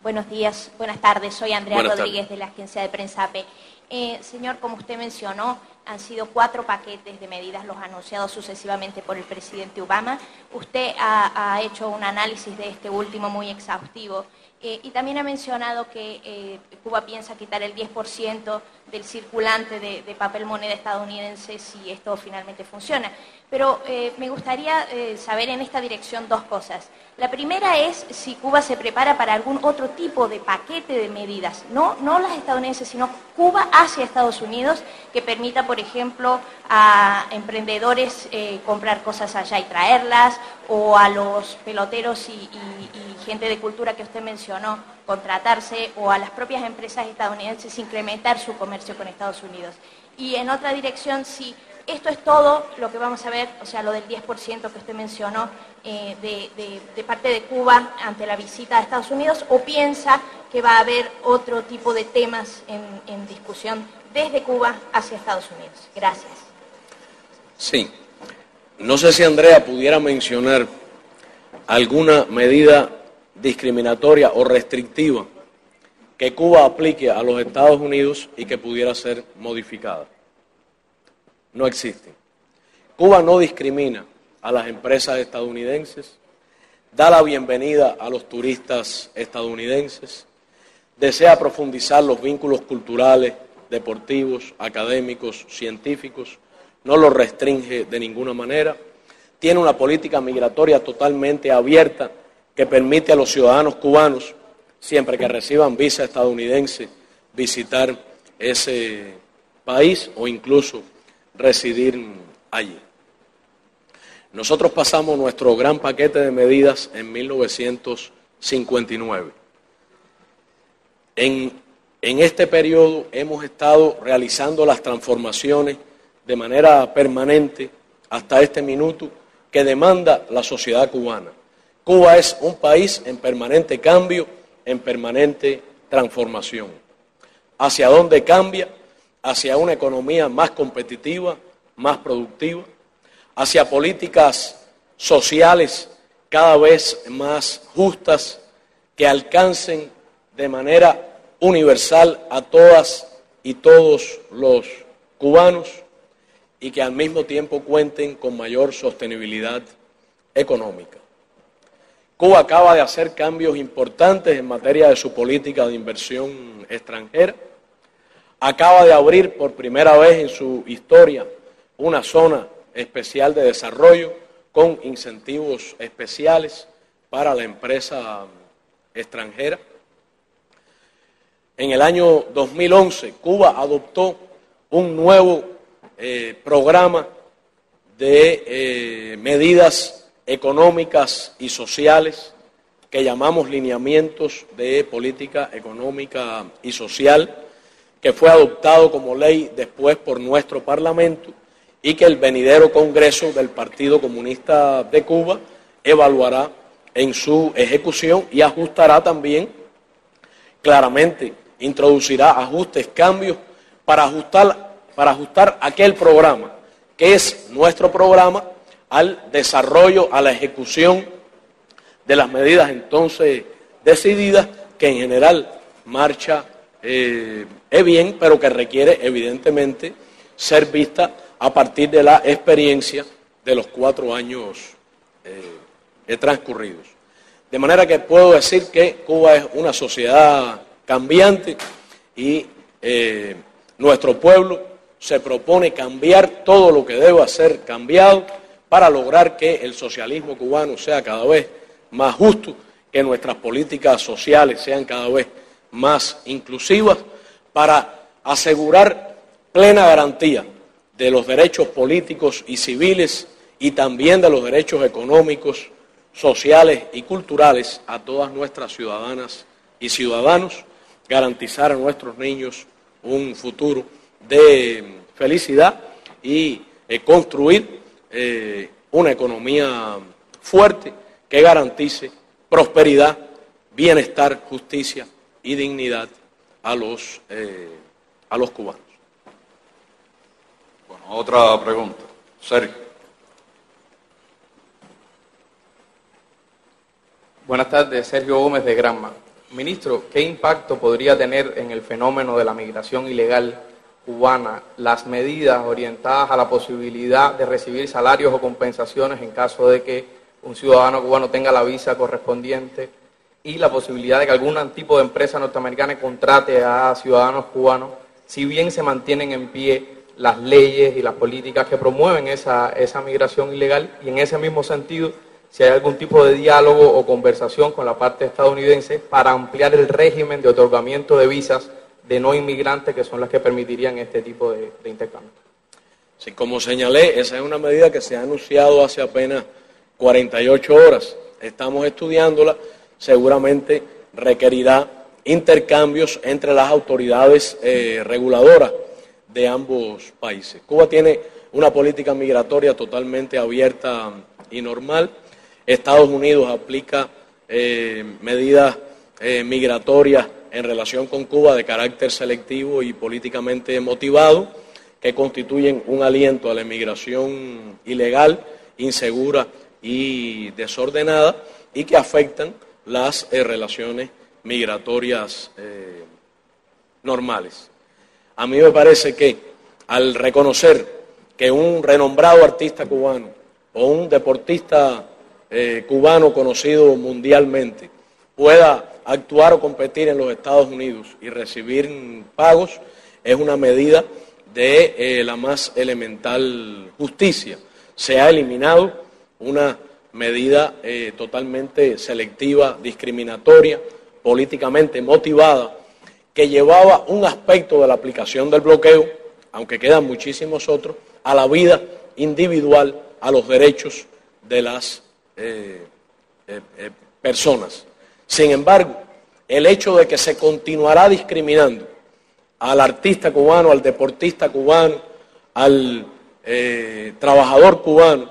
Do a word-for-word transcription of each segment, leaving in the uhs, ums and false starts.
Buenos días, buenas tardes. Soy Andrea Buenas Rodríguez tardes. de la agencia de prensa A P. Eh, señor, como usted mencionó, han sido cuatro paquetes de medidas los anunciados sucesivamente por el presidente Obama. Usted ha, ha hecho un análisis de este último muy exhaustivo eh, y también ha mencionado que eh, Cuba piensa quitar el diez por ciento del circulante de, de papel moneda estadounidense si esto finalmente funciona. Pero eh, me gustaría eh, saber en esta dirección dos cosas. La primera es si Cuba se prepara para algún otro tipo de paquete de medidas, no, no las estadounidenses, sino Cuba hacia Estados Unidos, que permita, por ejemplo, a emprendedores eh, comprar cosas allá y traerlas, o a los peloteros y, y, y gente de cultura que usted mencionó, contratarse, o a las propias empresas estadounidenses incrementar su comercio con Estados Unidos. Y en otra dirección, si esto es todo lo que vamos a ver, o sea, lo del diez por ciento que usted mencionó eh, de, de, de parte de Cuba ante la visita a Estados Unidos, o piensa que va a haber otro tipo de temas en, en discusión desde Cuba hacia Estados Unidos. Gracias. Sí. No sé si Andrea pudiera mencionar alguna medida discriminatoria o restrictiva que Cuba aplique a los Estados Unidos y que pudiera ser modificada. No existe. Cuba no discrimina a las empresas estadounidenses, da la bienvenida a los turistas estadounidenses, desea profundizar los vínculos culturales, deportivos, académicos, científicos, no los restringe de ninguna manera, tiene una política migratoria totalmente abierta que permite a los ciudadanos cubanos, siempre que reciban visa estadounidense, visitar ese país o incluso residir allí. Nosotros pasamos nuestro gran paquete de medidas en mil novecientos cincuenta y nueve. En, en este periodo hemos estado realizando las transformaciones de manera permanente hasta este minuto que demanda la sociedad cubana. Cuba es un país en permanente cambio, en permanente transformación. ¿Hacia dónde cambia? Hacia una economía más competitiva, más productiva, hacia políticas sociales cada vez más justas que alcancen de manera universal a todas y todos los cubanos y que al mismo tiempo cuenten con mayor sostenibilidad económica. Cuba acaba de hacer cambios importantes en materia de su política de inversión extranjera. Acaba de abrir por primera vez en su historia una zona especial de desarrollo con incentivos especiales para la empresa extranjera. En el año dos mil once, Cuba adoptó un nuevo eh, programa de eh, medidas económicas y sociales que llamamos lineamientos de política económica y social, que fue adoptado como ley después por nuestro Parlamento y que el venidero Congreso del Partido Comunista de Cuba evaluará en su ejecución y ajustará también, claramente, introducirá ajustes, cambios, para ajustar, para ajustar aquel programa, que es nuestro programa, al desarrollo, a la ejecución de las medidas entonces decididas, que en general marcha Eh, es bien, pero que requiere evidentemente ser vista a partir de la experiencia de los cuatro años eh, transcurridos. De manera que puedo decir que Cuba es una sociedad cambiante y eh, nuestro pueblo se propone cambiar todo lo que deba ser cambiado para lograr que el socialismo cubano sea cada vez más justo, que nuestras políticas sociales sean cada vez más inclusivas, para asegurar plena garantía de los derechos políticos y civiles y también de los derechos económicos, sociales y culturales a todas nuestras ciudadanas y ciudadanos, garantizar a nuestros niños un futuro de felicidad y eh, construir eh, una economía fuerte que garantice prosperidad, bienestar, justicia y dignidad a los, eh, a los cubanos. Bueno, otra pregunta. Sergio. Buenas tardes, Sergio Gómez de Granma. Ministro, ¿qué impacto podría tener en el fenómeno de la migración ilegal cubana las medidas orientadas a la posibilidad de recibir salarios o compensaciones en caso de que un ciudadano cubano tenga la visa correspondiente y la posibilidad de que algún tipo de empresa norteamericana contrate a ciudadanos cubanos, si bien se mantienen en pie las leyes y las políticas que promueven esa, esa migración ilegal? Y en ese mismo sentido, si hay algún tipo de diálogo o conversación con la parte estadounidense para ampliar el régimen de otorgamiento de visas de no inmigrantes, que son las que permitirían este tipo de, de intercambio. Sí, como señalé, esa es una medida que se ha anunciado hace apenas cuarenta y ocho horas. Estamos estudiándola, seguramente requerirá intercambios entre las autoridades eh, reguladoras de ambos países. Cuba tiene una política migratoria totalmente abierta y normal. Estados Unidos aplica eh, medidas eh, migratorias en relación con Cuba de carácter selectivo y políticamente motivado, que constituyen un aliento a la inmigración ilegal, insegura y desordenada, y que afectan las eh, relaciones migratorias eh, normales. A mí me parece que al reconocer que un renombrado artista cubano o un deportista eh, cubano conocido mundialmente pueda actuar o competir en los Estados Unidos y recibir pagos, es una medida de eh, la más elemental justicia. Se ha eliminado una medida eh, totalmente selectiva, discriminatoria, políticamente motivada, que llevaba un aspecto de la aplicación del bloqueo, aunque quedan muchísimos otros, a la vida individual, a los derechos de las eh, eh, eh, personas. Sin embargo, el hecho de que se continuará discriminando al artista cubano, al deportista cubano, al eh, trabajador cubano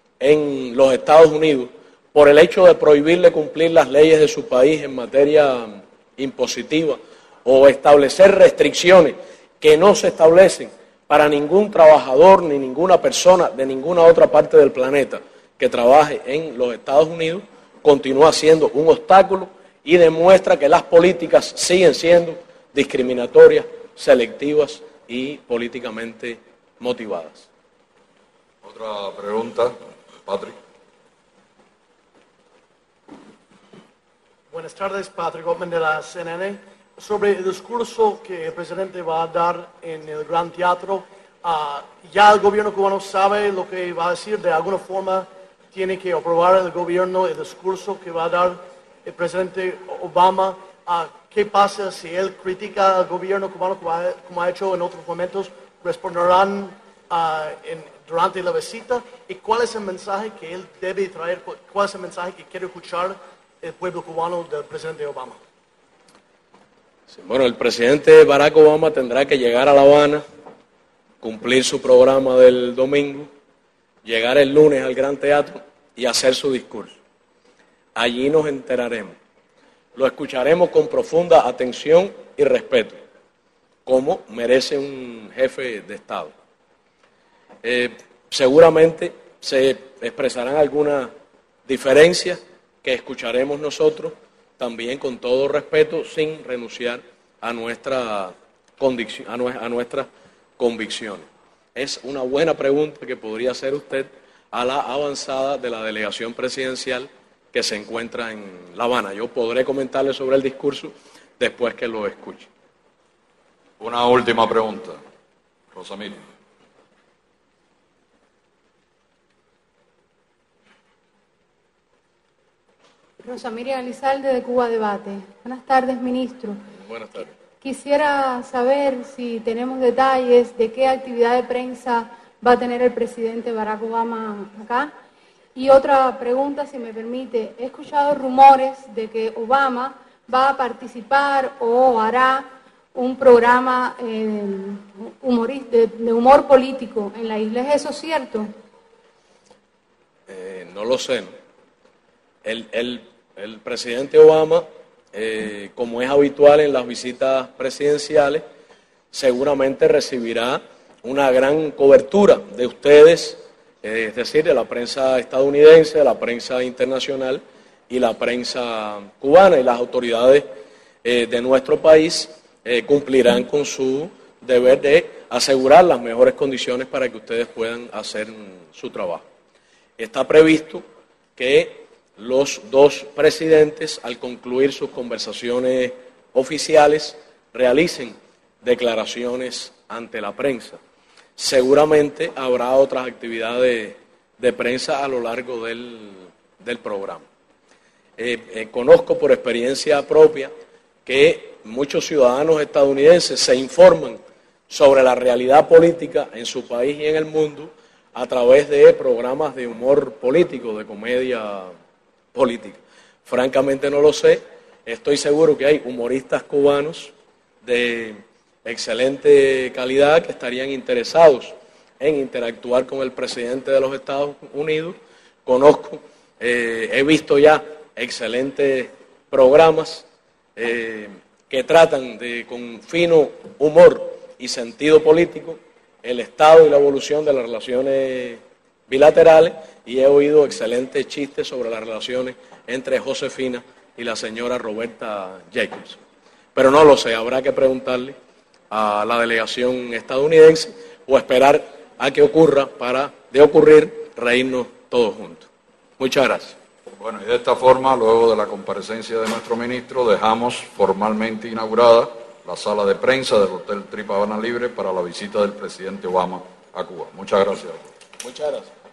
en los Estados Unidos, por el hecho de prohibirle cumplir las leyes de su país en materia impositiva o establecer restricciones que no se establecen para ningún trabajador ni ninguna persona de ninguna otra parte del planeta que trabaje en los Estados Unidos, continúa siendo un obstáculo y demuestra que las políticas siguen siendo discriminatorias, selectivas y políticamente motivadas. Otra pregunta, Patrick. Buenas tardes, Patrick Ottman de la C N N. Sobre el discurso que el presidente va a dar en el Gran Teatro, uh, ya el gobierno cubano sabe lo que va a decir. De alguna forma tiene que aprobar el gobierno el discurso que va a dar el presidente Obama. Uh, ¿Qué pasa si él critica al gobierno cubano como ha, como ha hecho en otros momentos? ¿Responderán uh, en, durante la visita? ¿Y cuál es el mensaje que él debe traer? ¿Cuál es el mensaje que quiere escuchar el pueblo cubano del presidente Obama? Sí, bueno, el presidente Barack Obama tendrá que llegar a La Habana, cumplir su programa del domingo, llegar el lunes al Gran Teatro y hacer su discurso. Allí nos enteraremos. Lo escucharemos con profunda atención y respeto, como merece un jefe de Estado. Eh, seguramente se expresarán algunas diferencias que escucharemos nosotros también con todo respeto, sin renunciar a, nuestra condición, a, nue- a nuestras convicciones. Es una buena pregunta que podría hacer usted a la avanzada de la delegación presidencial que se encuentra en La Habana. Yo podré comentarle sobre el discurso después que lo escuche. Una última pregunta, Rosamil. Rosa Miriam Elizalde de Cuba Debate. Buenas tardes, ministro. Buenas tardes. Quisiera saber si tenemos detalles de qué actividad de prensa va a tener el presidente Barack Obama acá. Y otra pregunta, si me permite. He escuchado rumores de que Obama va a participar o hará un programa eh, humorista, de, de humor político en la isla. ¿Es eso cierto? Eh, no lo sé. El, el, el presidente Obama, eh, como es habitual en las visitas presidenciales, seguramente recibirá una gran cobertura de ustedes, eh, es decir, de la prensa estadounidense, de la prensa internacional y la prensa cubana y las autoridades eh, de nuestro país eh, cumplirán con su deber de asegurar las mejores condiciones para que ustedes puedan hacer su trabajo. Está previsto que los dos presidentes, al concluir sus conversaciones oficiales, realicen declaraciones ante la prensa. Seguramente habrá otras actividades de prensa a lo largo del, del programa. Eh, eh, conozco por experiencia propia que muchos ciudadanos estadounidenses se informan sobre la realidad política en su país y en el mundo a través de programas de humor político, de comedia política. Francamente no lo sé, estoy seguro que hay humoristas cubanos de excelente calidad que estarían interesados en interactuar con el presidente de los Estados Unidos. Conozco, eh, he visto ya excelentes programas eh, que tratan de, con fino humor y sentido político, el estado y la evolución de las relaciones bilaterales, y he oído excelentes chistes sobre las relaciones entre Josefina y la señora Roberta Jacobs. Pero no lo sé, habrá que preguntarle a la delegación estadounidense o esperar a que ocurra para, de ocurrir, reírnos todos juntos. Muchas gracias. Bueno, y de esta forma, luego de la comparecencia de nuestro ministro, dejamos formalmente inaugurada la sala de prensa del Hotel Trip Habana Libre para la visita del presidente Obama a Cuba. Muchas gracias. Muchas gracias.